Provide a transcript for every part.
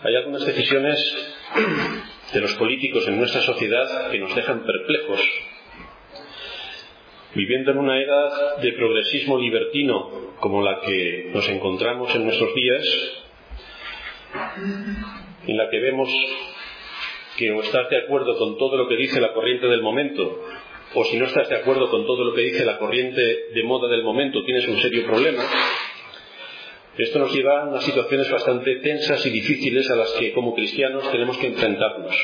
Hay algunas decisiones de los políticos en nuestra sociedad que nos dejan perplejos. Viviendo en una edad de progresismo libertino como la que nos encontramos en nuestros días, en la que vemos que o estás de acuerdo con todo lo que dice la corriente del momento, o si no estás de acuerdo con todo lo que dice la corriente de moda del momento, tienes un serio problema. Esto nos lleva a unas situaciones bastante tensas y difíciles a las que como cristianos tenemos que enfrentarnos.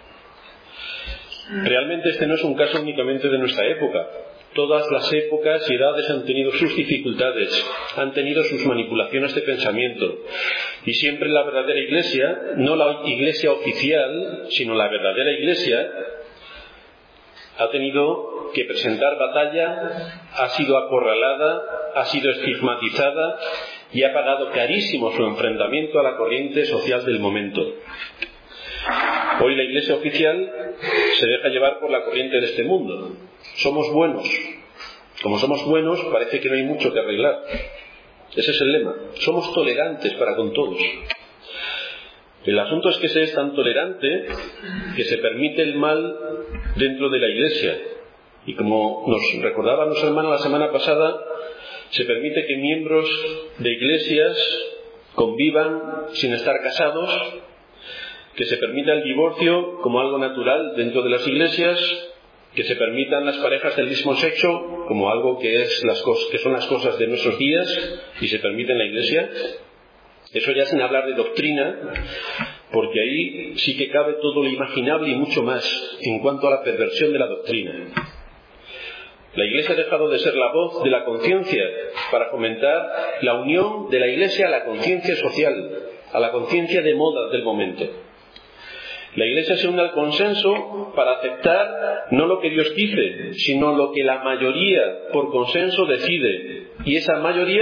Realmente este no es un caso únicamente de nuestra época. Todas las épocas y edades han tenido sus dificultades, han tenido sus manipulaciones de pensamiento. Y siempre la verdadera iglesia, no la iglesia oficial, sino la verdadera iglesia, ha tenido que presentar batalla, ha sido acorralada, ha sido estigmatizada y ha pagado carísimo su enfrentamiento a la corriente social del momento. Hoy la iglesia oficial se deja llevar por la corriente de este mundo. Somos buenos. Como somos buenos, parece que no hay mucho que arreglar. Ese es el lema. Somos tolerantes para con todos. El asunto es que se es tan tolerante que se permite el mal dentro de la iglesia. Y como nos recordaba nuestra hermana la semana pasada, se permite que miembros de iglesias convivan sin estar casados, que se permita el divorcio como algo natural dentro de las iglesias, que se permitan las parejas del mismo sexo como algo que son las cosas de nuestros días y se permite en la iglesia. Eso ya sin hablar de doctrina, porque ahí sí que cabe todo lo imaginable y mucho más en cuanto a la perversión de la doctrina. La iglesia ha dejado de ser la voz de la conciencia para fomentar la unión de la iglesia a la conciencia social, a la conciencia de moda del momento. La iglesia se une al consenso para aceptar no lo que Dios dice, sino lo que la mayoría por consenso decide. Y esa mayoría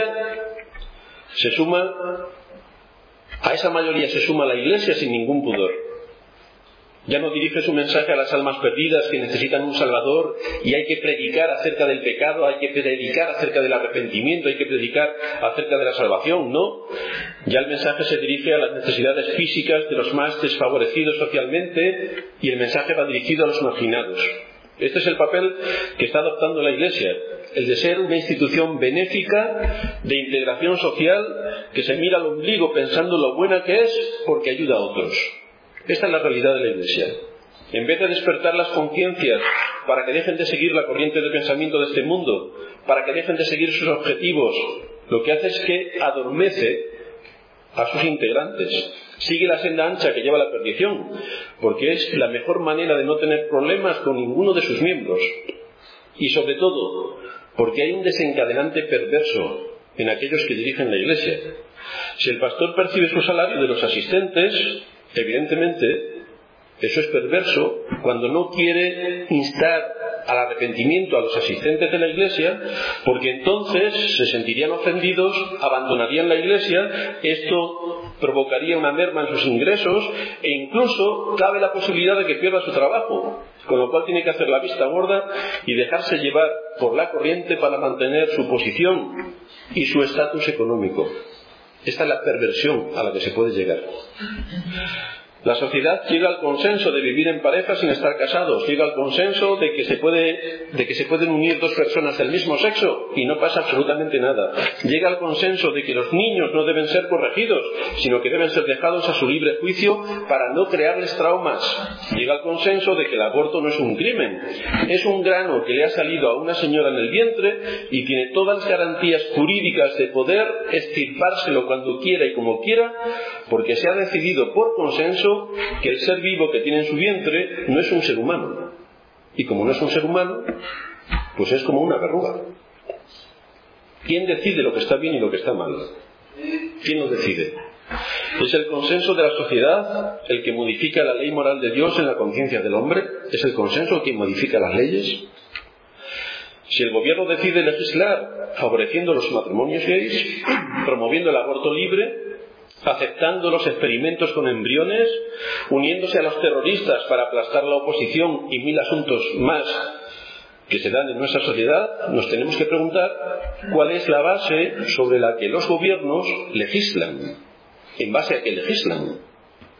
a esa mayoría se suma la iglesia sin ningún pudor. Ya no dirige su mensaje a las almas perdidas que necesitan un Salvador y hay que predicar acerca del pecado, hay que predicar acerca del arrepentimiento, hay que predicar acerca de la salvación, ¿no? Ya el mensaje se dirige a las necesidades físicas de los más desfavorecidos socialmente y el mensaje va dirigido a los marginados. Este es el papel que está adoptando la Iglesia, el de ser una institución benéfica de integración social que se mira al ombligo pensando lo buena que es porque ayuda a otros. Esta es la realidad de la Iglesia. En vez de despertar las conciencias para que dejen de seguir la corriente de pensamiento de este mundo, para que dejen de seguir sus objetivos, lo que hace es que adormece a sus integrantes. Sigue la senda ancha que lleva a la perdición, porque es la mejor manera de no tener problemas con ninguno de sus miembros. Y sobre todo, porque hay un desencadenante perverso en aquellos que dirigen la Iglesia. Si el pastor percibe su salario de los asistentes, evidentemente eso es perverso cuando no quiere instar al arrepentimiento a los asistentes de la Iglesia, porque entonces se sentirían ofendidos, abandonarían la Iglesia, esto provocaría una merma en sus ingresos e incluso cabe la posibilidad de que pierda su trabajo, con lo cual tiene que hacer la vista gorda y dejarse llevar por la corriente para mantener su posición y su estatus económico. Esta es la perversión a la que se puede llegar. La sociedad llega al consenso de vivir en pareja sin estar casados, llega al consenso de que se pueden unir dos personas del mismo sexo y no pasa absolutamente nada. Llega al consenso de que los niños no deben ser corregidos, sino que deben ser dejados a su libre juicio para no crearles traumas. Llega al consenso de que el aborto no es un crimen, es un grano que le ha salido a una señora en el vientre y tiene todas las garantías jurídicas de poder extirpárselo cuando quiera y como quiera, porque se ha decidido por consenso que el ser vivo que tiene en su vientre no es un ser humano. Y como no es un ser humano, pues es como una verruga. ¿Quién decide lo que está bien y lo que está mal? ¿Quién lo decide? ¿Es el consenso de la sociedad el que modifica la ley moral de Dios en la conciencia del hombre? ¿Es el consenso quien modifica las leyes? Si el gobierno decide legislar favoreciendo los matrimonios gays, promoviendo el aborto libre, aceptando los experimentos con embriones, uniéndose a los terroristas para aplastar la oposición y mil asuntos más que se dan en nuestra sociedad, nos tenemos que preguntar cuál es la base sobre la que los gobiernos legislan. ¿En base a qué legislan?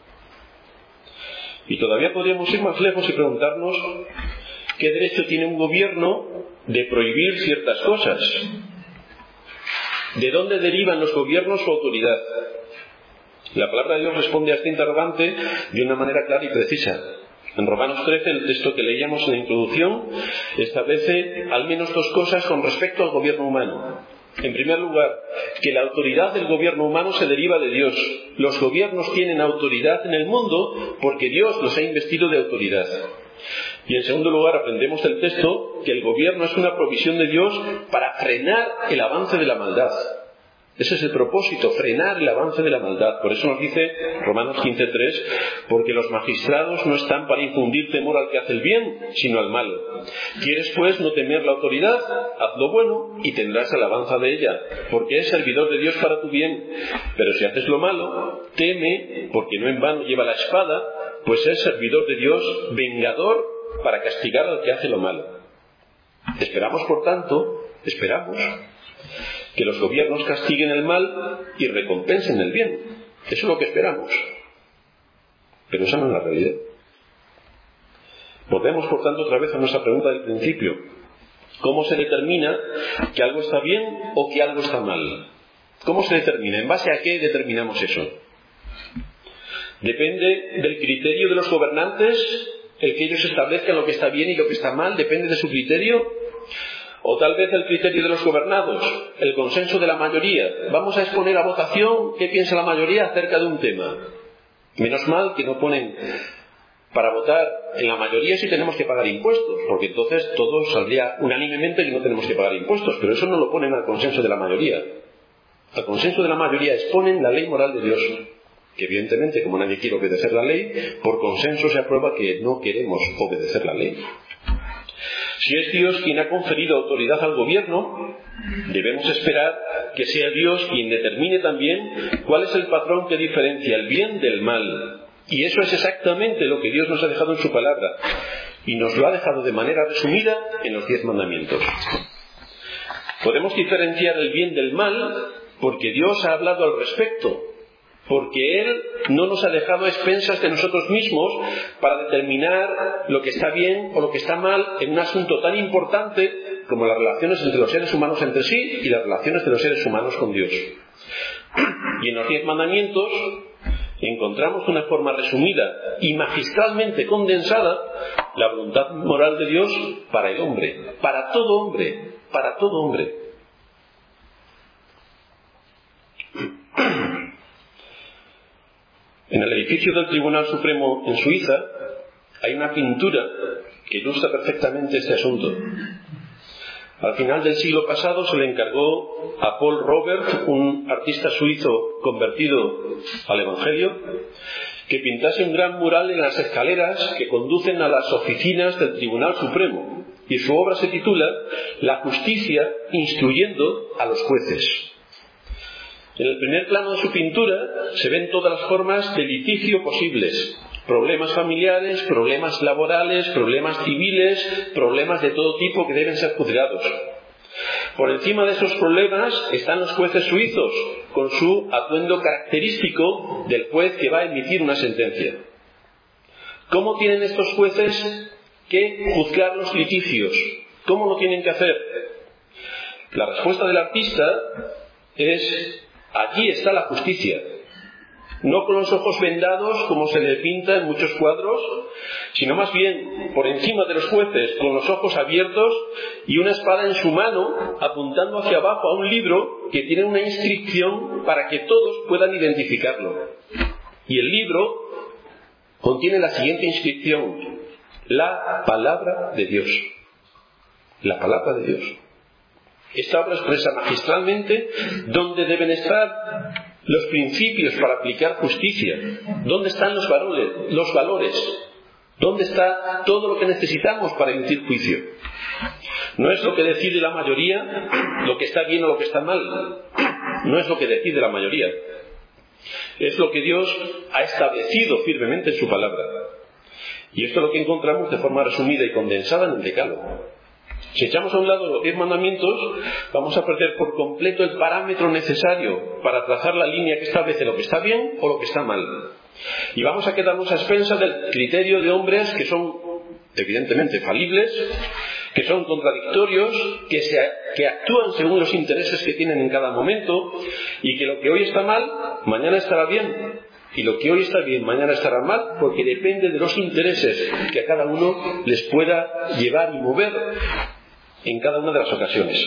Y todavía podríamos ir más lejos y preguntarnos qué derecho tiene un gobierno de prohibir ciertas cosas. ¿De dónde derivan los gobiernos su autoridad? La palabra de Dios responde a este interrogante de una manera clara y precisa. En Romanos 13, el texto que leíamos en la introducción, establece al menos dos cosas con respecto al gobierno humano. En primer lugar, que la autoridad del gobierno humano se deriva de Dios. Los gobiernos tienen autoridad en el mundo porque Dios los ha investido de autoridad. Y en segundo lugar, aprendemos del texto que el gobierno es una provisión de Dios para frenar el avance de la maldad. Ese es el propósito, frenar el avance de la maldad. Por eso nos dice Romanos 15:3, porque los magistrados no están para infundir temor al que hace el bien, sino al malo. ¿Quieres pues no temer la autoridad? Haz lo bueno y tendrás alabanza de ella, porque es servidor de Dios para tu bien. Pero si haces lo malo, teme, porque no en vano lleva la espada, pues es servidor de Dios, vengador para castigar al que hace lo malo. Esperamos, por tanto, que los gobiernos castiguen el mal y recompensen el bien. Eso es lo que esperamos. Pero esa no es la realidad. Volvemos, por tanto, otra vez a nuestra pregunta del principio. ¿Cómo se determina que algo está bien o que algo está mal? ¿Cómo se determina? ¿En base a qué determinamos eso? ¿Depende del criterio de los gobernantes el que ellos establezcan lo que está bien y lo que está mal? ¿Depende de su criterio? O tal vez el criterio de los gobernados, el consenso de la mayoría. Vamos a exponer a votación qué piensa la mayoría acerca de un tema. Menos mal que no ponen para votar en la mayoría si tenemos que pagar impuestos, porque entonces todo saldría unánimemente que no tenemos que pagar impuestos, pero eso no lo ponen al consenso de la mayoría. Al consenso de la mayoría exponen la ley moral de Dios, que evidentemente, como nadie quiere obedecer la ley, por consenso se aprueba que no queremos obedecer la ley. Si es Dios quien ha conferido autoridad al gobierno, debemos esperar que sea Dios quien determine también cuál es el patrón que diferencia el bien del mal. Y eso es exactamente lo que Dios nos ha dejado en su palabra. Y nos lo ha dejado de manera resumida en los 10 mandamientos. Podemos diferenciar el bien del mal porque Dios ha hablado al respecto. Porque Él no nos ha dejado a expensas de nosotros mismos para determinar lo que está bien o lo que está mal en un asunto tan importante como las relaciones entre los seres humanos entre sí y las relaciones de los seres humanos con Dios. Y en los 10 mandamientos encontramos de una forma resumida y magistralmente condensada la voluntad moral de Dios para el hombre, para todo hombre, para todo hombre. En el edificio del Tribunal Supremo en Suiza hay una pintura que ilustra perfectamente este asunto. Al final del siglo pasado se le encargó a Paul Robert, un artista suizo convertido al Evangelio, que pintase un gran mural en las escaleras que conducen a las oficinas del Tribunal Supremo. Y su obra se titula La justicia instruyendo a los jueces. En el primer plano de su pintura se ven todas las formas de litigio posibles. Problemas familiares, problemas laborales, problemas civiles, problemas de todo tipo que deben ser juzgados. Por encima de esos problemas están los jueces suizos, con su atuendo característico del juez que va a emitir una sentencia. ¿Cómo tienen estos jueces que juzgar los litigios? ¿Cómo lo tienen que hacer? La respuesta del artista es: allí está la justicia. No con los ojos vendados, como se le pinta en muchos cuadros, sino más bien por encima de los jueces, con los ojos abiertos y una espada en su mano, apuntando hacia abajo a un libro que tiene una inscripción para que todos puedan identificarlo. Y el libro contiene la siguiente inscripción: la palabra de Dios. La palabra de Dios. Esta obra expresa magistralmente dónde deben estar los principios para aplicar justicia, dónde están los valores, dónde está todo lo que necesitamos para emitir juicio. No es lo que decide la mayoría lo que está bien o lo que está mal. No es lo que decide la mayoría. Es lo que Dios ha establecido firmemente en su palabra. Y esto es lo que encontramos de forma resumida y condensada en el Decálogo. Si echamos a un lado los 10 mandamientos, vamos a perder por completo el parámetro necesario para trazar la línea que establece lo que está bien o lo que está mal. Y vamos a quedarnos a expensas del criterio de hombres que son evidentemente falibles, que son contradictorios, que actúan según los intereses que tienen en cada momento, y que lo que hoy está mal, mañana estará bien, y lo que hoy está bien, mañana estará mal, porque depende de los intereses que a cada uno les pueda llevar y mover en cada una de las ocasiones.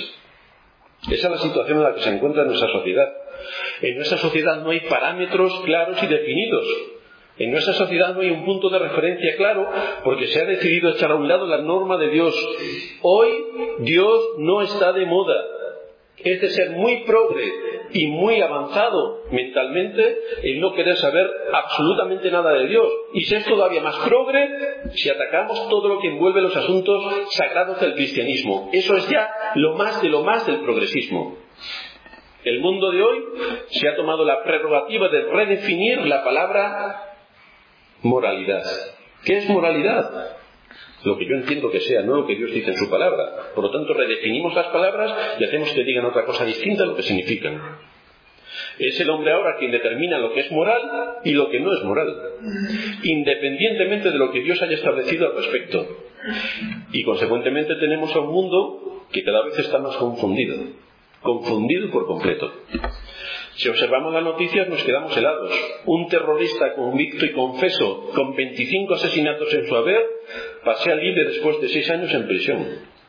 Esa es la situación en la que se encuentra nuestra sociedad. En nuestra sociedad no hay parámetros claros y definidos. En nuestra sociedad no hay un punto de referencia claro, porque se ha decidido echar a un lado la norma de Dios. Hoy Dios no está de moda. Es de ser muy progre y muy avanzado mentalmente el no querer saber absolutamente nada de Dios. Y ser todavía más progre si atacamos todo lo que envuelve los asuntos sagrados del cristianismo. Eso es ya lo más del progresismo. El mundo de hoy se ha tomado la prerrogativa de redefinir la palabra moralidad. ¿Qué es moralidad? Lo que yo entiendo que sea, no lo que Dios dice en su palabra. Por lo tanto, redefinimos las palabras y hacemos que digan otra cosa distinta a lo que significan. Es el hombre ahora quien determina lo que es moral y lo que no es moral, independientemente de lo que Dios haya establecido al respecto. Y consecuentemente tenemos a un mundo que cada vez está más confundido por completo. Si observamos las noticias nos quedamos helados. Un terrorista convicto y confeso, con 25 asesinatos en su haber, pasea libre después de 6 años en prisión.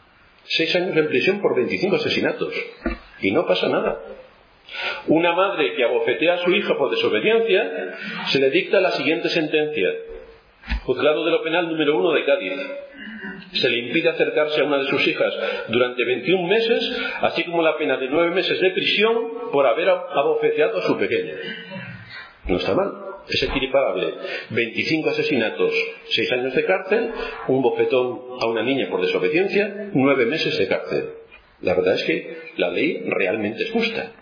6 años en prisión por 25 asesinatos. Y no pasa nada. Una madre que abofetea a su hija por desobediencia, se le dicta la siguiente sentencia. Juzgado de lo penal número 1 de Cádiz. Se le impide acercarse a una de sus hijas durante 21 meses, así como la pena de 9 meses de prisión por haber abofeteado a su pequeña. No está mal, es equiparable. 25 asesinatos, 6 años de cárcel, un bofetón a una niña por desobediencia, 9 meses de cárcel. La verdad es que la ley realmente es justa.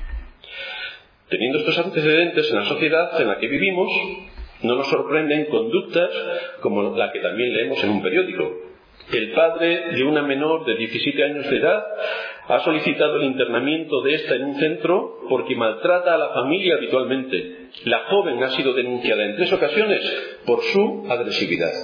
Teniendo estos antecedentes en la sociedad en la que vivimos, no nos sorprenden conductas como la que también leemos en un periódico. El padre de una menor de 17 años de edad ha solicitado el internamiento de esta en un centro porque maltrata a la familia habitualmente. La joven ha sido denunciada en 3 ocasiones por su agresividad.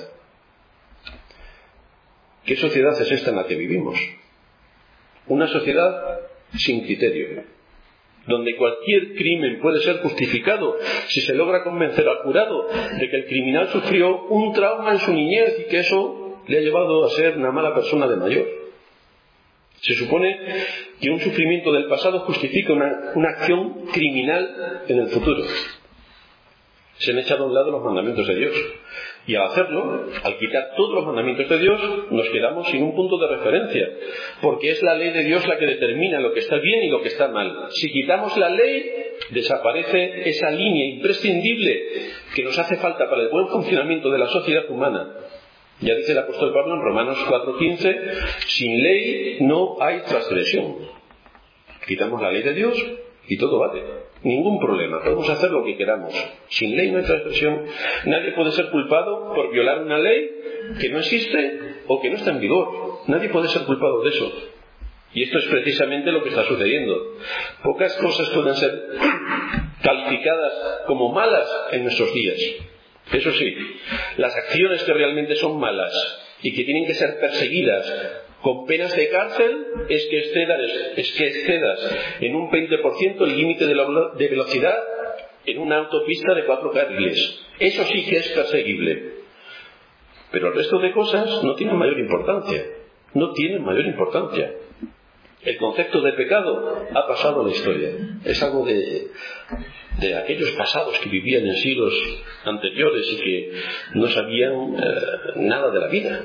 ¿Qué sociedad es esta en la que vivimos? Una sociedad sin criterio, donde cualquier crimen puede ser justificado si se logra convencer al jurado de que el criminal sufrió un trauma en su niñez y que eso le ha llevado a ser una mala persona de mayor. Se supone que un sufrimiento del pasado justifica una acción criminal en el futuro. Se han echado a un lado los mandamientos de Dios. Y al hacerlo, al quitar todos los mandamientos de Dios, nos quedamos sin un punto de referencia, porque es la ley de Dios la que determina lo que está bien y lo que está mal. Si quitamos la ley, desaparece esa línea imprescindible que nos hace falta para el buen funcionamiento de la sociedad humana. Ya dice el apóstol Pablo en Romanos 4:15, sin ley no hay transgresión. Quitamos la ley de Dios y todo vale. Ningún problema, podemos hacer lo que queramos. Sin ley no hay transgresión. Nadie puede ser culpado por violar una ley que no existe o que no está en vigor. Nadie puede ser culpado de eso. Y esto es precisamente lo que está sucediendo. Pocas cosas pueden ser calificadas como malas en nuestros días. Eso sí, las acciones que realmente son malas y que tienen que ser perseguidas con penas de cárcel es que excedas en un 20% el límite de velocidad en una autopista de 4 carriles. Eso sí que es perseguible. Pero el resto de cosas no tienen mayor importancia. No tienen mayor importancia. El concepto de pecado ha pasado a la historia. Es algo de aquellos pasados que vivían en siglos anteriores y que no sabían nada de la vida.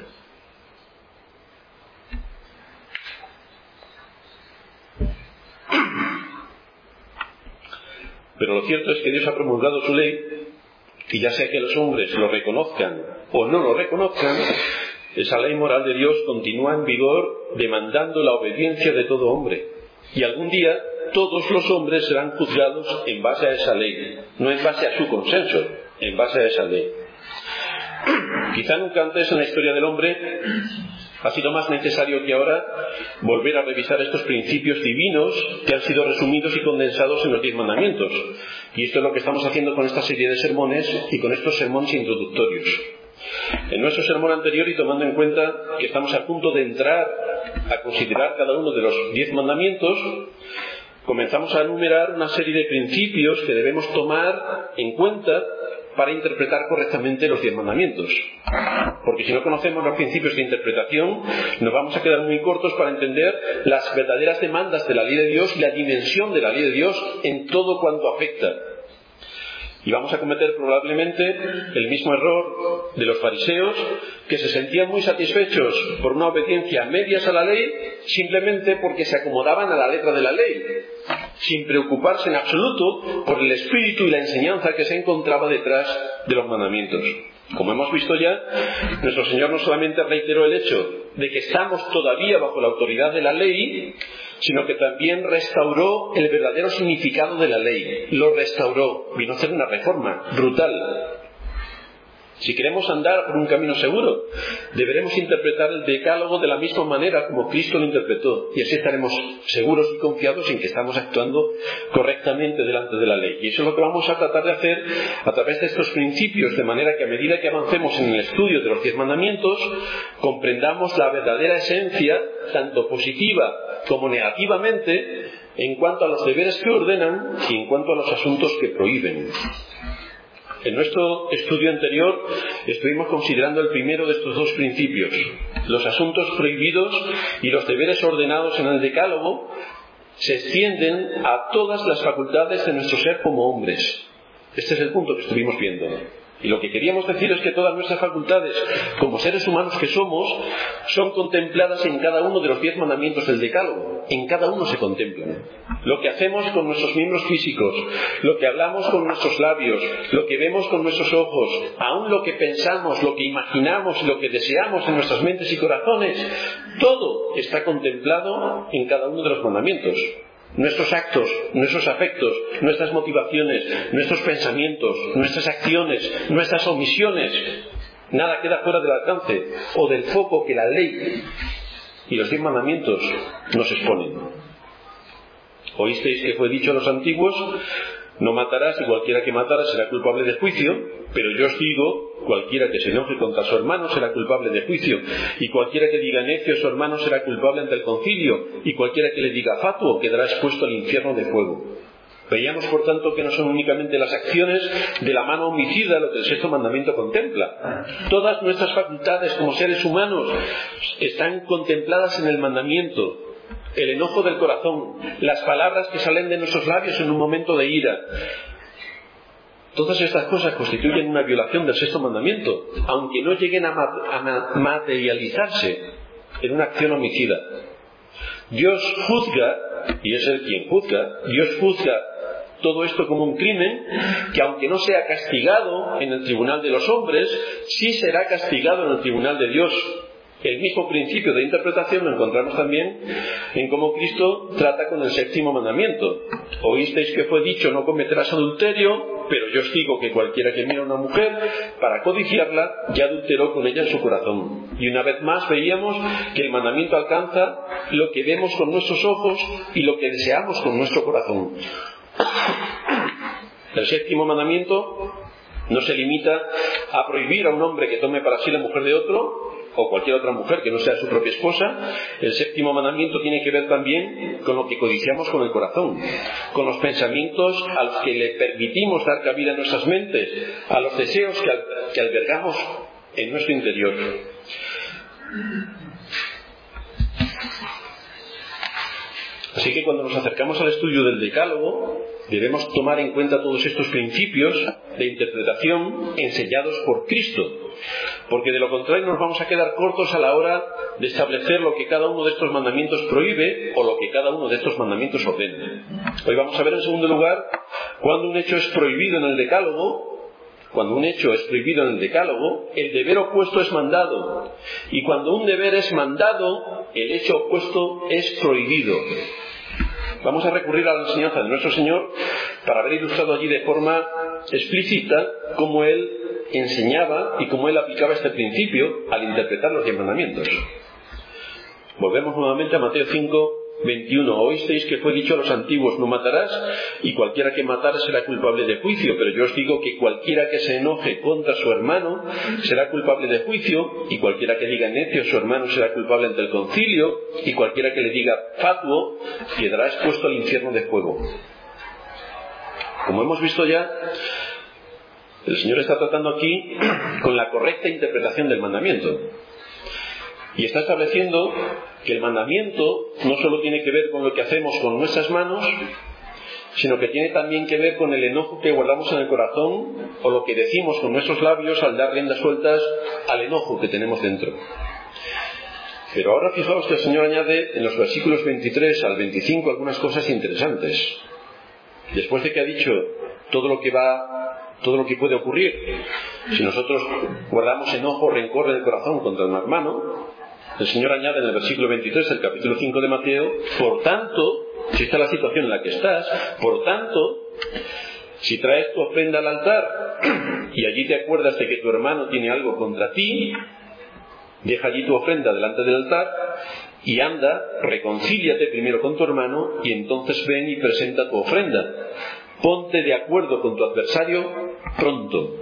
Pero lo cierto es que Dios ha promulgado su ley y ya sea que los hombres lo reconozcan o no lo reconozcan, esa ley moral de Dios continúa en vigor demandando la obediencia de todo hombre. Y algún día todos los hombres serán juzgados en base a esa ley, no en base a su consenso, en base a esa ley. Quizá nunca antes en la historia del hombre Ha sido más necesario que ahora volver a revisar estos principios divinos que han sido resumidos y condensados en los 10 mandamientos. Y esto es lo que estamos haciendo con esta serie de sermones y con estos sermones introductorios. En nuestro sermón anterior, y tomando en cuenta que estamos a punto de entrar a considerar cada uno de los 10 mandamientos, comenzamos a enumerar una serie de principios que debemos tomar en cuenta para interpretar correctamente los 10 mandamientos. Porque si no conocemos los principios de interpretación, nos vamos a quedar muy cortos para entender las verdaderas demandas de la ley de Dios y la dimensión de la ley de Dios en todo cuanto afecta. Y vamos a cometer probablemente el mismo error de los fariseos, que se sentían muy satisfechos por una obediencia a medias a la ley, simplemente porque se acomodaban a la letra de la ley, sin preocuparse en absoluto por el espíritu y la enseñanza que se encontraba detrás de los mandamientos. Como hemos visto ya, nuestro Señor no solamente reiteró el hecho de que estamos todavía bajo la autoridad de la ley, sino que también restauró el verdadero significado de la ley. Lo restauró, vino a hacer una reforma brutal. Si queremos andar por un camino seguro, deberemos interpretar el decálogo de la misma manera como Cristo lo interpretó, y así estaremos seguros y confiados en que estamos actuando correctamente delante de la ley. Y eso es lo que vamos a tratar de hacer a través de estos principios, de manera que a medida que avancemos en el estudio de los 10 mandamientos, comprendamos la verdadera esencia, tanto positiva como negativamente, en cuanto a los deberes que ordenan y en cuanto a los asuntos que prohíben. En nuestro estudio anterior estuvimos considerando el primero de estos 2 principios. Los asuntos prohibidos y los deberes ordenados en el Decálogo se extienden a todas las facultades de nuestro ser como hombres. Este es el punto que estuvimos viendo. Y lo que queríamos decir es que todas nuestras facultades, como seres humanos que somos, son contempladas en cada uno de los 10 mandamientos del Decálogo. En cada uno se contemplan. Lo que hacemos con nuestros miembros físicos, lo que hablamos con nuestros labios, lo que vemos con nuestros ojos, aún lo que pensamos, lo que imaginamos, lo que deseamos en nuestras mentes y corazones, todo está contemplado en cada uno de los mandamientos. Nuestros actos, nuestros afectos, nuestras motivaciones, nuestros pensamientos, nuestras acciones, nuestras omisiones, nada queda fuera del alcance o del foco que la ley y los 10 mandamientos nos exponen. Oísteis que fue dicho a los antiguos: no matarás, y cualquiera que matara será culpable de juicio, pero yo os digo, cualquiera que se enoje contra su hermano será culpable de juicio, y cualquiera que diga necio a su hermano será culpable ante el concilio, y cualquiera que le diga fatuo quedará expuesto al infierno de fuego. Veíamos, por tanto, que no son únicamente las acciones de la mano homicida lo que el 6º mandamiento contempla. Todas nuestras facultades como seres humanos están contempladas en el mandamiento. El enojo del corazón, las palabras que salen de nuestros labios en un momento de ira. Todas estas cosas constituyen una violación del 6º mandamiento, aunque no lleguen a materializarse en una acción homicida. Dios juzga, y es Él quien juzga, Dios juzga todo esto como un crimen que, aunque no sea castigado en el tribunal de los hombres, sí será castigado en el tribunal de Dios. El mismo principio de interpretación lo encontramos también en cómo Cristo trata con el 7º mandamiento. Oísteis que fue dicho: no cometerás adulterio, pero yo os digo que cualquiera que mira a una mujer para codiciarla, ya adulteró con ella en su corazón. Y una vez más veíamos que el mandamiento alcanza lo que vemos con nuestros ojos y lo que deseamos con nuestro corazón. El 7º mandamiento no se limita a prohibir a un hombre que tome para sí la mujer de otro, o cualquier otra mujer que no sea su propia esposa. El 7º mandamiento tiene que ver también con lo que codiciamos con el corazón, con los pensamientos a los que le permitimos dar cabida en nuestras mentes, a los deseos que albergamos en nuestro interior. Así que cuando nos acercamos al estudio del Decálogo, debemos tomar en cuenta todos estos principios de interpretación enseñados por Cristo, porque de lo contrario nos vamos a quedar cortos a la hora de establecer lo que cada uno de estos mandamientos prohíbe o lo que cada uno de estos mandamientos ordena. Hoy vamos a ver en segundo lugar cuando un hecho es prohibido en el Decálogo. Cuando un hecho es prohibido en el Decálogo, el deber opuesto es mandado, y cuando un deber es mandado, el hecho opuesto es prohibido. Vamos a recurrir a la enseñanza de nuestro Señor para ver ilustrado allí de forma explícita cómo Él enseñaba y cómo Él aplicaba este principio al interpretar los 10 mandamientos. Volvemos nuevamente a Mateo 5, 21. Oísteis que fue dicho a los antiguos: no matarás, y cualquiera que matara será culpable de juicio. Pero yo os digo que cualquiera que se enoje contra su hermano será culpable de juicio, y cualquiera que diga necio a su hermano será culpable ante el concilio, y cualquiera que le diga fatuo quedará expuesto al infierno de fuego. Como hemos visto ya, el Señor está tratando aquí con la correcta interpretación del mandamiento. Y está estableciendo que el mandamiento no solo tiene que ver con lo que hacemos con nuestras manos, sino que tiene también que ver con el enojo que guardamos en el corazón o lo que decimos con nuestros labios al dar riendas sueltas al enojo que tenemos dentro. Pero ahora fijaos que el Señor añade en los versículos 23 al 25 algunas cosas interesantes. Después de que ha dicho todo lo que puede ocurrir si nosotros guardamos enojo o rencor en el corazón contra un hermano, el Señor añade en el versículo 23 del capítulo 5 de Mateo: por tanto, si esta es la situación en la que estás, por tanto, si traes tu ofrenda al altar y allí te acuerdas de que tu hermano tiene algo contra ti, deja allí tu ofrenda delante del altar y anda, reconcíliate primero con tu hermano y entonces ven y presenta tu ofrenda. Ponte de acuerdo con tu adversario pronto.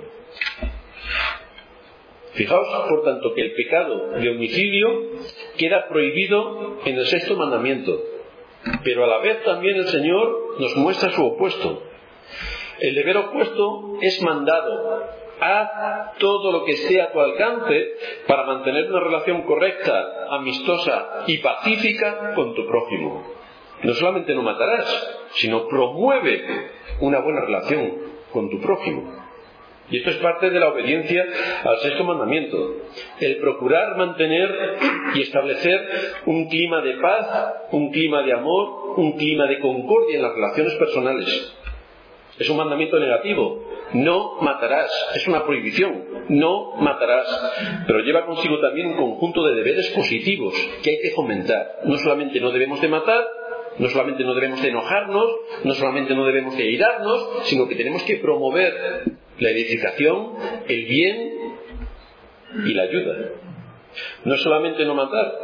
Fijaos, por tanto, que el pecado de homicidio queda prohibido en el 6º mandamiento, pero a la vez también el Señor nos muestra su opuesto. El deber opuesto es mandado: haz todo lo que esté a tu alcance para mantener una relación correcta, amistosa y pacífica con tu prójimo. No solamente no matarás, sino promueve una buena relación con tu prójimo. Y esto es parte de la obediencia al 6º mandamiento: el procurar mantener y establecer un clima de paz, un clima de amor, un clima de concordia en las relaciones personales. Es un mandamiento negativo: no matarás. Es una prohibición: no matarás. Pero lleva consigo también un conjunto de deberes positivos que hay que fomentar. No solamente no debemos de matar, no solamente no debemos de enojarnos, no solamente no debemos de irarnos, sino que tenemos que promover la edificación, el bien y la ayuda. No es solamente no matar,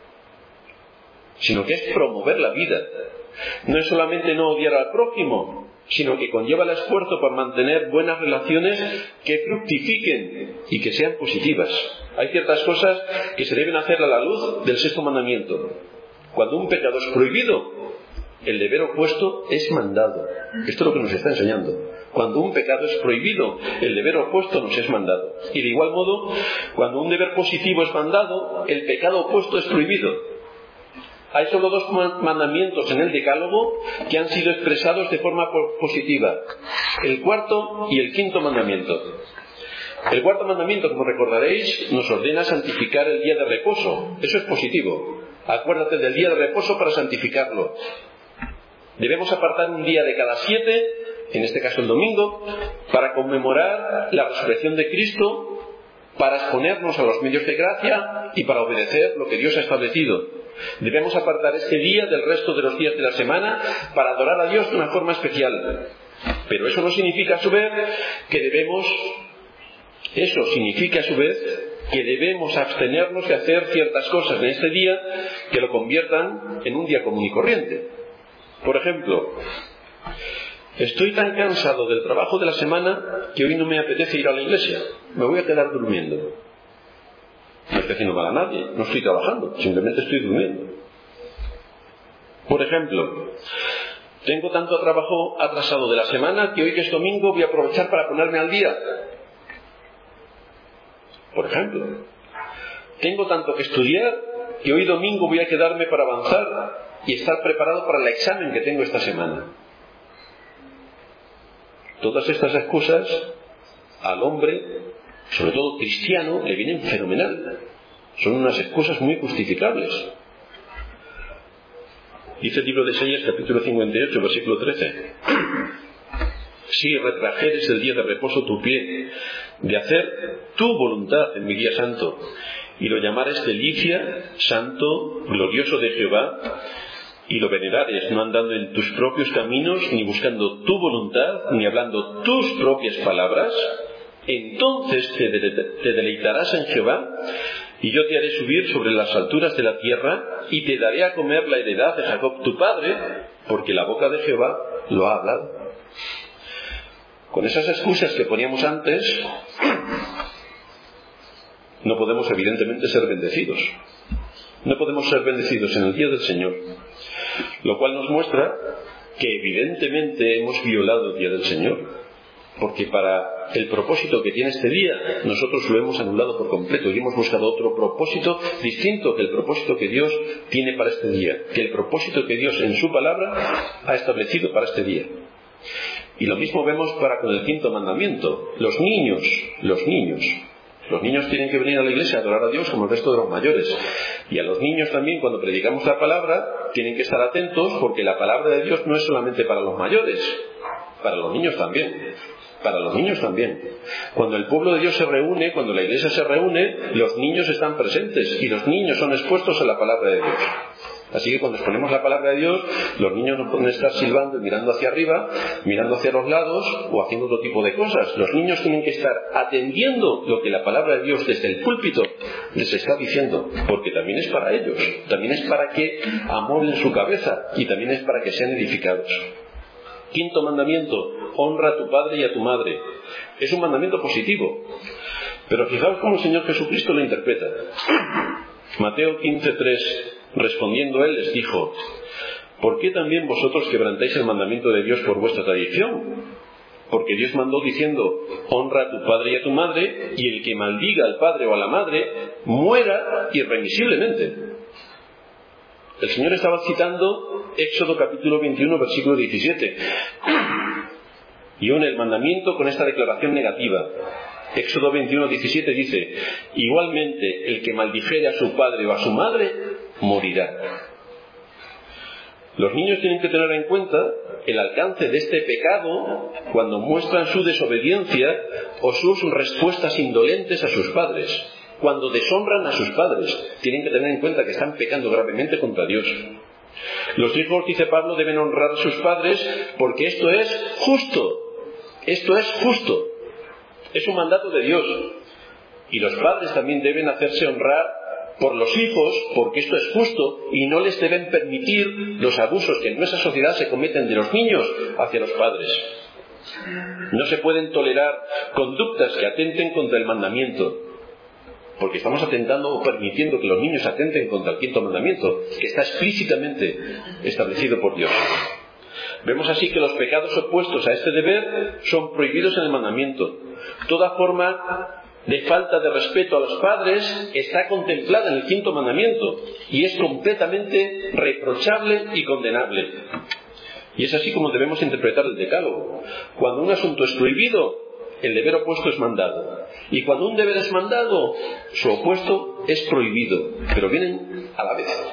sino que es promover la vida. No es solamente no odiar al prójimo, sino que conlleva el esfuerzo por mantener buenas relaciones que fructifiquen y que sean positivas. Hay ciertas cosas que se deben hacer a la luz del 6º mandamiento. Cuando un pecado es prohibido, el deber opuesto es mandado. Esto es lo que nos está enseñando. Cuando un pecado es prohibido, el deber opuesto nos es mandado. Y de igual modo, cuando un deber positivo es mandado, el pecado opuesto es prohibido. Hay solo 2 mandamientos en el Decálogo que han sido expresados de forma positiva: el 4º y el 5º mandamiento. El 4º mandamiento, como recordaréis, nos ordena santificar el día de reposo. Eso es positivo. Acuérdate del día de reposo para santificarlo. Debemos apartar un día de cada 7, en este caso el domingo, para conmemorar la resurrección de Cristo, para exponernos a los medios de gracia y para obedecer lo que Dios ha establecido. Debemos apartar este día del resto de los días de la semana para adorar a Dios de una forma especial. Pero eso no significa a su vez que debemos abstenernos de hacer ciertas cosas en este día que lo conviertan en un día común y corriente. Por ejemplo, estoy tan cansado del trabajo de la semana que hoy no me apetece ir a la iglesia. Me voy a quedar durmiendo. No estoy haciendo mal a nadie, no estoy trabajando, simplemente estoy durmiendo. Por ejemplo, tengo tanto trabajo atrasado de la semana que hoy, que es domingo, voy a aprovechar para ponerme al día. Por ejemplo, tengo tanto que estudiar que hoy domingo voy a quedarme para avanzar y estar preparado para el examen que tengo esta semana. Todas estas excusas al hombre, sobre todo cristiano, le vienen fenomenal. Son unas excusas muy justificables. Dice el libro de Isaías, capítulo 58, versículo 13: si retrajeres el día de reposo tu pie, de hacer tu voluntad en mi día santo, y lo llamares delicia, santo, glorioso de Jehová, y lo venerares, no andando en tus propios caminos, ni buscando tu voluntad, ni hablando tus propias palabras, entonces te deleitarás en Jehová, y yo te haré subir sobre las alturas de la tierra, y te daré a comer la heredad de Jacob tu padre, porque la boca de Jehová lo ha hablado. Con esas excusas que poníamos antes, no podemos evidentemente ser bendecidos. No podemos ser bendecidos en el día del Señor, lo cual nos muestra que evidentemente hemos violado el día del Señor, porque para el propósito que tiene este día nosotros lo hemos anulado por completo y hemos buscado otro propósito distinto que el propósito que Dios tiene para este día, que el propósito que Dios en su palabra ha establecido para este día. Y lo mismo vemos para con el quinto mandamiento. Los niños tienen que venir a la iglesia a adorar a Dios como el resto de los mayores. Y a los niños también, cuando predicamos la palabra, tienen que estar atentos, porque la palabra de Dios no es solamente para los mayores, para los niños también. Para los niños también. Cuando el pueblo de Dios se reúne, cuando la iglesia se reúne, los niños están presentes y los niños son expuestos a la palabra de Dios. Así que cuando exponemos la palabra de Dios, los niños no pueden estar silbando y mirando hacia arriba, mirando hacia los lados o haciendo otro tipo de cosas. Los niños tienen que estar atendiendo lo que la palabra de Dios desde el púlpito les está diciendo, porque también es para ellos, también es para que amueblen su cabeza y también es para que sean edificados. Quinto mandamiento: honra a tu padre y a tu madre. Es un mandamiento positivo, pero fijaos cómo el Señor Jesucristo lo interpreta. Mateo 15:3, respondiendo él, les dijo: ¿por qué también vosotros quebrantáis el mandamiento de Dios por vuestra tradición? Porque Dios mandó diciendo: honra a tu padre y a tu madre, y el que maldiga al padre o a la madre muera irremisiblemente. El Señor estaba citando Éxodo capítulo 21, versículo 17. Y une el mandamiento con esta declaración negativa. Éxodo 21, 17 dice: igualmente el que maldijere a su padre o a su madre morirá. Los niños tienen que tener en cuenta el alcance de este pecado cuando muestran su desobediencia o sus respuestas indolentes a sus padres. Cuando deshonran a sus padres, tienen que tener en cuenta que están pecando gravemente contra Dios. Los hijos, dice Pablo, deben honrar a sus padres porque esto es justo. Esto es justo. Es un mandato de Dios. Y los padres también deben hacerse honrar por los hijos porque esto es justo y no les deben permitir los abusos que en nuestra sociedad se cometen de los niños hacia los padres. No se pueden tolerar conductas que atenten contra el mandamiento, porque estamos atentando o permitiendo que los niños atenten contra el quinto mandamiento, que está explícitamente establecido por Dios. Vemos así que los pecados opuestos a este deber son prohibidos en el mandamiento. Toda forma de falta de respeto a los padres está contemplada en el quinto mandamiento y es completamente reprochable y condenable. Y es así como debemos interpretar el decálogo. Cuando un asunto es prohibido, el deber opuesto es mandado. Y cuando un deber es mandado, su opuesto es prohibido, pero vienen a la vez.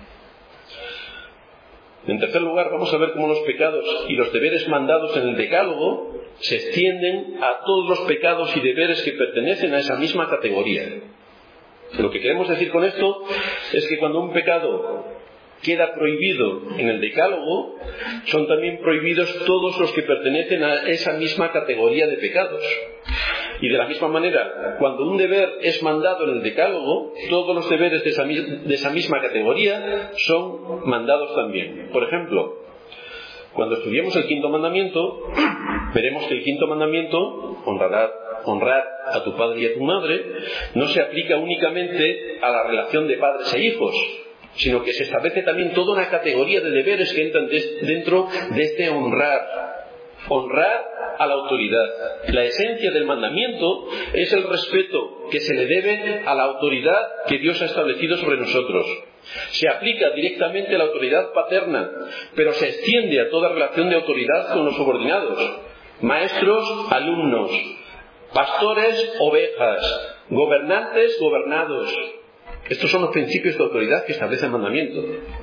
En tercer lugar, vamos a ver cómo los pecados y los deberes mandados en el decálogo se extienden a todos los pecados y deberes que pertenecen a esa misma categoría. Lo que queremos decir con esto es que cuando un pecado queda prohibido en el decálogo, son también prohibidos todos los que pertenecen a esa misma categoría de pecados. Y de la misma manera, cuando un deber es mandado en el decálogo, todos los deberes de esa misma categoría son mandados también. Por ejemplo, cuando estudiamos el quinto mandamiento, veremos que el quinto mandamiento, honrar a tu padre y a tu madre, no se aplica únicamente a la relación de padres e hijos, sino que se establece también toda una categoría de deberes que entran dentro de este honrar a la autoridad. La esencia del mandamiento es el respeto que se le debe a la autoridad que Dios ha establecido sobre nosotros. Se aplica directamente a la autoridad paterna, pero se extiende a toda relación de autoridad con los subordinados: maestros, alumnos, pastores, ovejas, gobernantes, gobernados. Estos son los principios de autoridad que establece el mandamiento.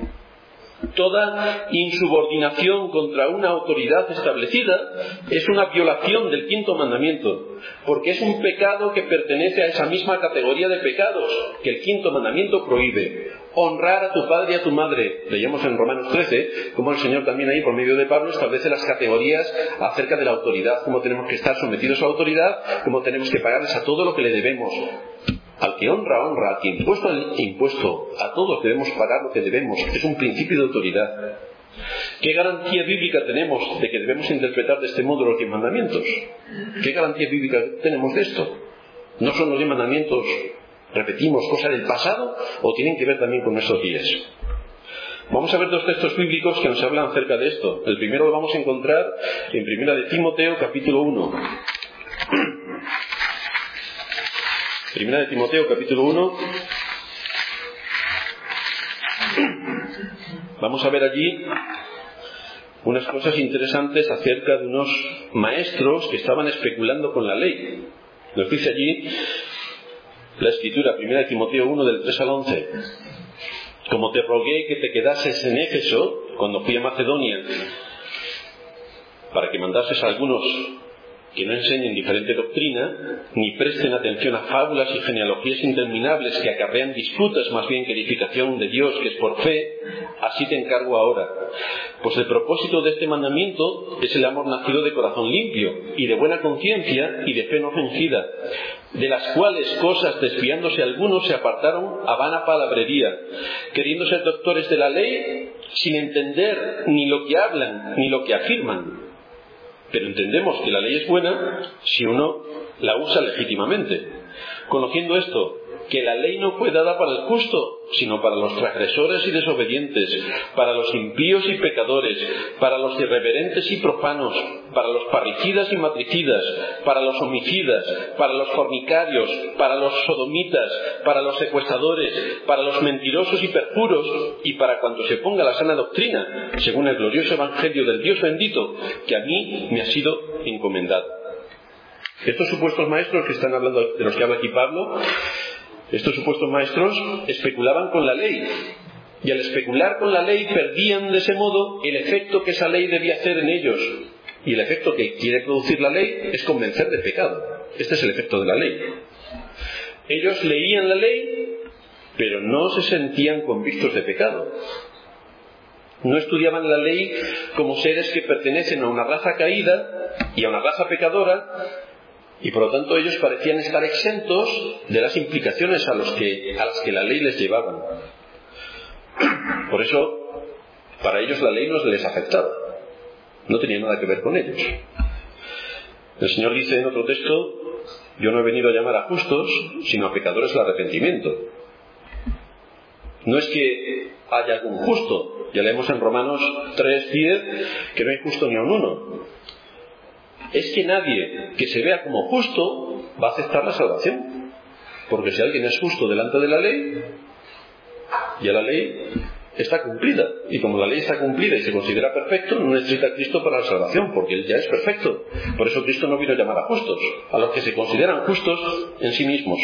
Toda insubordinación contra una autoridad establecida es una violación del quinto mandamiento, porque es un pecado que pertenece a esa misma categoría de pecados que el quinto mandamiento prohíbe. Honrar a tu padre y a tu madre. Leíamos en Romanos 13 cómo el Señor también ahí, por medio de Pablo, establece las categorías acerca de la autoridad, cómo tenemos que estar sometidos a la autoridad, cómo tenemos que pagarles a todo lo que le debemos. Al que honra, honra. Al que impuesto, impuesto. A todos debemos pagar lo que debemos. Es un principio de autoridad. ¿Qué garantía bíblica tenemos de que debemos interpretar de este modo los 10 mandamientos? ¿Qué garantía bíblica tenemos de esto? ¿No son los 10 mandamientos, repetimos, cosa del pasado o tienen que ver también con nuestros días? Vamos a ver 2 textos bíblicos que nos hablan acerca de esto. El primero lo vamos a encontrar en 1 de Timoteo, capítulo 1. 1 de Timoteo, capítulo 1. Vamos a ver allí unas cosas interesantes acerca de unos maestros que estaban especulando con la ley. Nos dice allí la Escritura, 1 de Timoteo 1, del 3 al 11. Como te rogué que te quedases en Éfeso cuando fui a Macedonia, para que mandases a algunos que no enseñen diferente doctrina, ni presten atención a fábulas y genealogías interminables que acarrean disputas más bien que edificación de Dios, que es por fe, así te encargo ahora. Pues el propósito de este mandamiento es el amor nacido de corazón limpio, y de buena conciencia, y de fe no fingida, de las cuales cosas, desviándose algunos, se apartaron a vana palabrería, queriendo ser doctores de la ley, sin entender ni lo que hablan, ni lo que afirman. Pero entendemos que la ley es buena si uno la usa legítimamente. Conociendo esto, que la ley no fue dada para el justo, sino para los transgresores y desobedientes, para los impíos y pecadores, para los irreverentes y profanos, para los parricidas y matricidas, para los homicidas, para los fornicarios, para los sodomitas, para los secuestradores, para los mentirosos y perjuros, y para cuanto se ponga la sana doctrina, según el glorioso evangelio del Dios bendito, que a mí me ha sido encomendado. Estos supuestos maestros que están hablando, de los que habla aquí Pablo, estos supuestos maestros especulaban con la ley, y al especular con la ley perdían de ese modo el efecto que esa ley debía hacer en ellos. Y el efecto que quiere producir la ley es convencer de pecado. Este es el efecto de la ley. Ellos leían la ley, pero no se sentían convictos de pecado. No estudiaban la ley como seres que pertenecen a una raza caída y a una raza pecadora, y por lo tanto ellos parecían estar exentos de las implicaciones a las que la ley les llevaba. Por eso, para ellos la ley no les afectaba, no tenía nada que ver con ellos. El Señor dice en otro texto: yo no he venido a llamar a justos, sino a pecadores al arrepentimiento. No es que haya algún justo, ya leemos en Romanos 3:10 que no hay justo ni aun uno. Es que nadie que se vea como justo va a aceptar la salvación, porque si alguien es justo delante de la ley, ya la ley está cumplida, y como la ley está cumplida y se considera perfecto, no necesita a Cristo para la salvación, porque Él ya es perfecto. Por eso Cristo no vino a llamar a justos, a los que se consideran justos en sí mismos.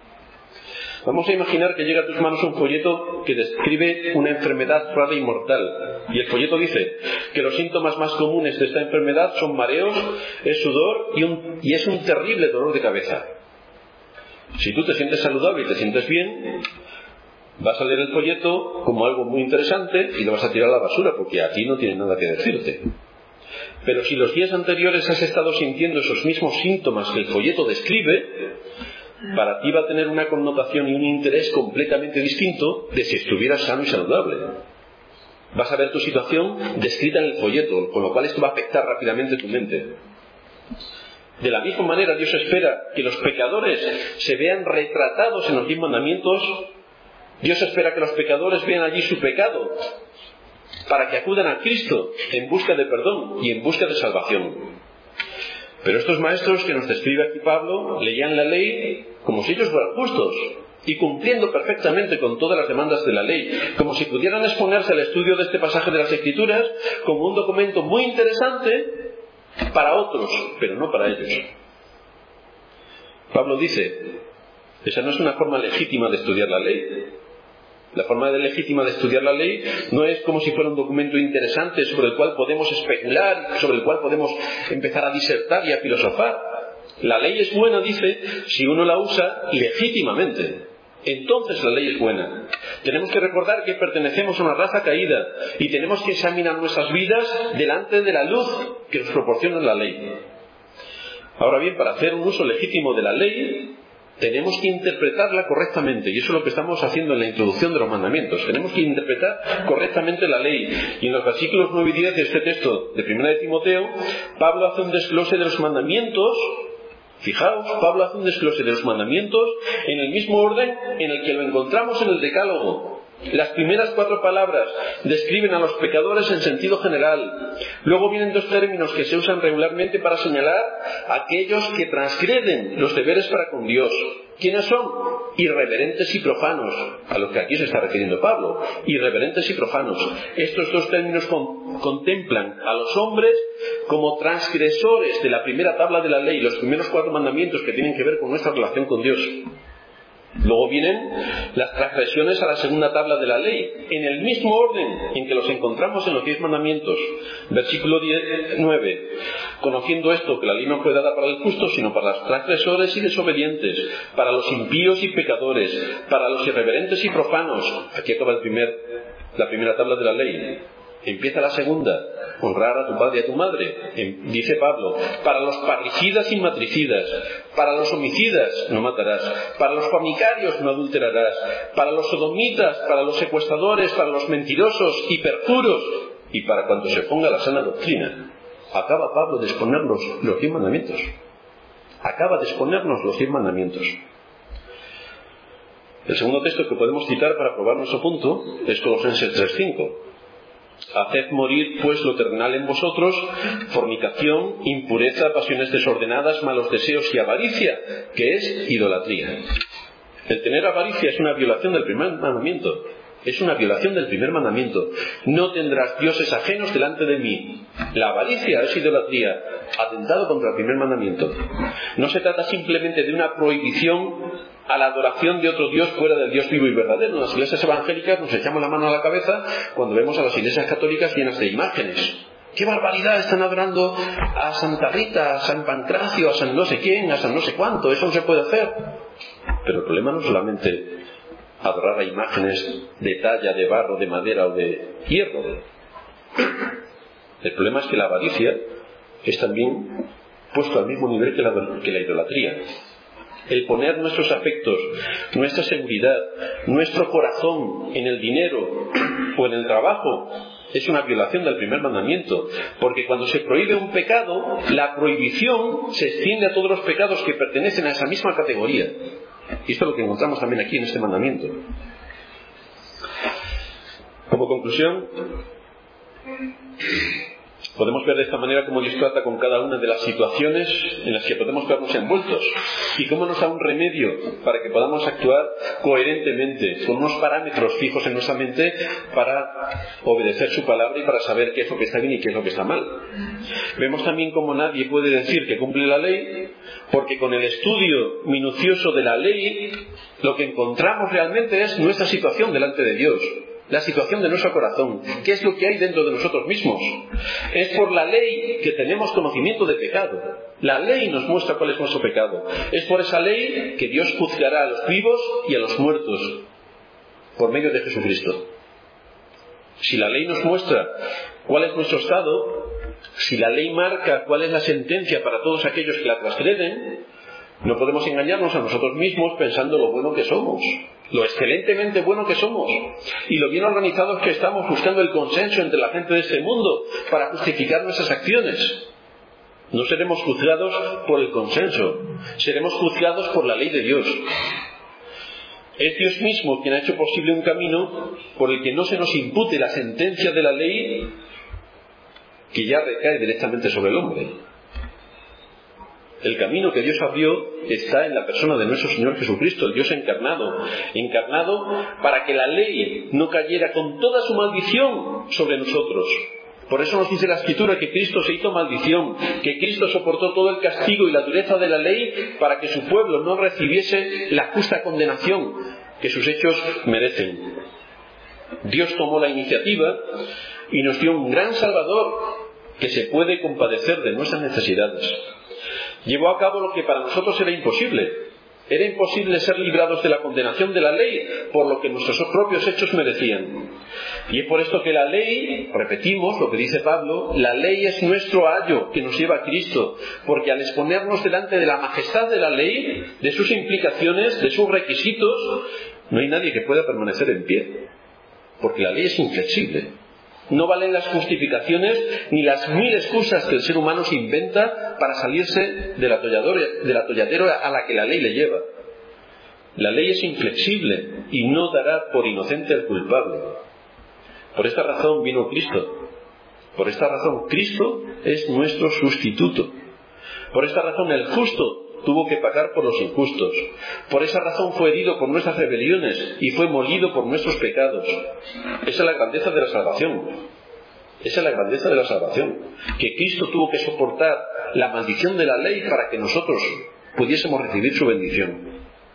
Vamos a imaginar que llega a tus manos un folleto que describe una enfermedad rara y mortal. Y el folleto dice que los síntomas más comunes de esta enfermedad son mareos, es sudor y es un terrible dolor de cabeza. Si tú te sientes saludable y te sientes bien, vas a leer el folleto como algo muy interesante y lo vas a tirar a la basura porque aquí no tiene nada que decirte. Pero si los días anteriores has estado sintiendo esos mismos síntomas que el folleto describe, para ti va a tener una connotación y un interés completamente distinto de si estuvieras sano y saludable. Vas a ver tu situación descrita en el folleto, con lo cual esto va a afectar rápidamente tu mente. De la misma manera, Dios espera que los pecadores se vean retratados en los 10 mandamientos. Dios espera que los pecadores vean allí su pecado, para que acudan a Cristo en busca de perdón y en busca de salvación. Pero estos maestros que nos describe aquí Pablo leían la ley como si ellos fueran justos y cumpliendo perfectamente con todas las demandas de la ley, como si pudieran exponerse al estudio de este pasaje de las Escrituras como un documento muy interesante para otros, pero no para ellos. Pablo dice: esa no es una forma legítima de estudiar la ley. La forma legítima de estudiar la ley no es como si fuera un documento interesante sobre el cual podemos especular, sobre el cual podemos empezar a disertar y a filosofar. La ley es buena, dice, si uno la usa legítimamente. Entonces la ley es buena. Tenemos que recordar que pertenecemos a una raza caída y tenemos que examinar nuestras vidas delante de la luz que nos proporciona la ley. Ahora bien, para hacer un uso legítimo de la ley, tenemos que interpretarla correctamente, y eso es lo que estamos haciendo en la introducción de los mandamientos. Tenemos que interpretar correctamente la ley, y en los versículos 9 y 10 de este texto de 1 de Timoteo, Pablo hace un desglose de los mandamientos. Fijaos, Pablo hace un desglose de los mandamientos en el mismo orden en el que lo encontramos en el Decálogo. Las primeras 4 palabras describen a los pecadores en sentido general. Luego vienen 2 términos que se usan regularmente para señalar a aquellos que transgreden los deberes para con Dios. ¿Quiénes son? Irreverentes y profanos, a los que aquí se está refiriendo Pablo. Irreverentes y profanos. Estos 2 términos contemplan a los hombres como transgresores de la primera tabla de la ley, los primeros 4 mandamientos que tienen que ver con nuestra relación con Dios. Luego vienen las transgresiones a la segunda tabla de la ley, en el mismo orden en que los encontramos en los 10 mandamientos. Versículo 9. Conociendo esto, que la ley no fue dada para el justo, sino para los transgresores y desobedientes, para los impíos y pecadores, para los irreverentes y profanos. Aquí acaba la primera tabla de la ley. Empieza la segunda, honrar a tu padre y a tu madre. Dice Pablo, para los parricidas y matricidas, para los homicidas no matarás, para los fornicarios no adulterarás, para los sodomitas, para los secuestradores, para los mentirosos y perjuros, y para cuanto se ponga la sana doctrina. Acaba Pablo de exponernos los 10 mandamientos. Acaba de exponernos los 10 mandamientos. El segundo texto que podemos citar para probar nuestro punto es Colosenses 3:5. Haced morir pues lo terrenal en vosotros, fornicación, impureza, pasiones desordenadas, malos deseos y avaricia, que es idolatría. El tener avaricia es una violación del primer mandamiento. Es una violación del primer mandamiento. No tendrás dioses ajenos delante de mí. La avaricia es idolatría, atentado contra el primer mandamiento. No se trata simplemente de una prohibición a la adoración de otro Dios fuera del Dios vivo y verdadero. En las iglesias evangélicas nos echamos la mano a la cabeza cuando vemos a las iglesias católicas llenas de imágenes. ¡Qué barbaridad! Están adorando a Santa Rita, a San Pancracio, a San no sé quién, a San no sé cuánto. Eso no se puede hacer. Pero el problema no es solamente adorar a imágenes de talla, de barro, de madera o de hierro. El problema es que la avaricia es también puesto al mismo nivel que la idolatría. El poner nuestros afectos, nuestra seguridad, nuestro corazón en el dinero o en el trabajo es una violación del primer mandamiento, porque cuando se prohíbe un pecado, la prohibición se extiende a todos los pecados que pertenecen a esa misma categoría. Y esto es lo que encontramos también aquí en este mandamiento. Como conclusión, podemos ver de esta manera cómo Dios trata con cada una de las situaciones en las que podemos vernos envueltos y cómo nos da un remedio para que podamos actuar coherentemente, con unos parámetros fijos en nuestra mente para obedecer su palabra y para saber qué es lo que está bien y qué es lo que está mal. Vemos también cómo nadie puede decir que cumple la ley, porque con el estudio minucioso de la ley lo que encontramos realmente es nuestra situación delante de Dios. La situación de nuestro corazón, qué es lo que hay dentro de nosotros mismos. Es por la ley que tenemos conocimiento de pecado. La ley nos muestra cuál es nuestro pecado. Es por esa ley que Dios juzgará a los vivos y a los muertos por medio de Jesucristo. Si la ley nos muestra cuál es nuestro estado, si la ley marca cuál es la sentencia para todos aquellos que la transgreden, no podemos engañarnos a nosotros mismos pensando lo bueno que somos, lo excelentemente bueno que somos y lo bien organizados que estamos buscando el consenso entre la gente de este mundo para justificar nuestras acciones. No seremos juzgados por el consenso, seremos juzgados por la ley de Dios. Es Dios mismo quien ha hecho posible un camino por el que no se nos impute la sentencia de la ley que ya recae directamente sobre el hombre. El camino que Dios abrió está en la persona de nuestro Señor Jesucristo, el Dios encarnado para que la ley no cayera con toda su maldición sobre nosotros. Por eso nos dice la Escritura que Cristo se hizo maldición, que Cristo soportó todo el castigo y la dureza de la ley para que su pueblo no recibiese la justa condenación que sus hechos merecen. Dios tomó la iniciativa y nos dio un gran Salvador que se puede compadecer de nuestras necesidades. Llevó a cabo lo que para nosotros era imposible. Era imposible ser librados de la condenación de la ley por lo que nuestros propios hechos merecían. Y es por esto que la ley, repetimos lo que dice Pablo, la ley es nuestro ayo que nos lleva a Cristo, porque al exponernos delante de la majestad de la ley, de sus implicaciones, de sus requisitos, no hay nadie que pueda permanecer en pie, porque la ley es inflexible. No valen las justificaciones ni las mil excusas que el ser humano se inventa para salirse del atolladero a la que la ley le lleva. La ley es inflexible y no dará por inocente al culpable. Por esta razón vino Cristo. Por esta razón Cristo es nuestro sustituto. Por esta razón el justo tuvo que pagar por los injustos. Por esa razón fue herido por nuestras rebeliones y fue molido por nuestros pecados. Esa es la grandeza de la salvación. Esa es la grandeza de la salvación. Que Cristo tuvo que soportar la maldición de la ley para que nosotros pudiésemos recibir su bendición.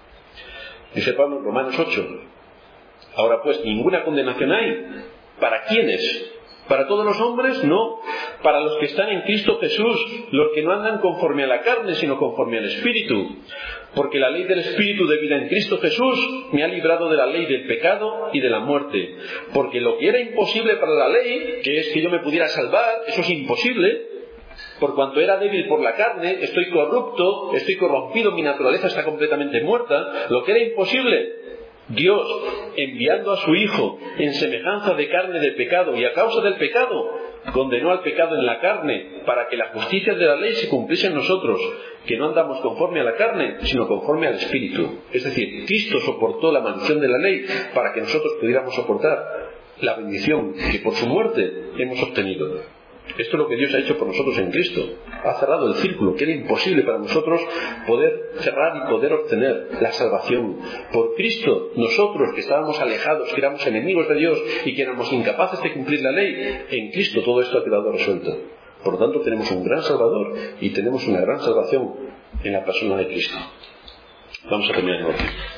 Dice Pablo en Romanos 8. Ahora pues, ninguna condenación hay. ¿Para quiénes? ¿Para todos los hombres? No. Para los que están en Cristo Jesús, los que no andan conforme a la carne, sino conforme al Espíritu. Porque la ley del Espíritu de vida en Cristo Jesús me ha librado de la ley del pecado y de la muerte. Porque lo que era imposible para la ley, que es que yo me pudiera salvar, eso es imposible. Por cuanto era débil por la carne, estoy corrupto, estoy corrompido, mi naturaleza está completamente muerta. Lo que era imposible, Dios, enviando a su Hijo en semejanza de carne de pecado y a causa del pecado, condenó al pecado en la carne para que la justicia de la ley se cumpliese en nosotros, que no andamos conforme a la carne, sino conforme al Espíritu. Es decir, Cristo soportó la maldición de la ley para que nosotros pudiéramos soportar la bendición que por su muerte hemos obtenido. Esto es lo que Dios ha hecho por nosotros en Cristo. Ha cerrado el círculo que era imposible para nosotros poder cerrar y poder obtener la salvación. Por Cristo, nosotros que estábamos alejados, que éramos enemigos de Dios y que éramos incapaces de cumplir la ley, en Cristo todo esto ha quedado resuelto. Por lo tanto, tenemos un gran Salvador y tenemos una gran salvación en la persona de Cristo. Vamos a terminar el oración.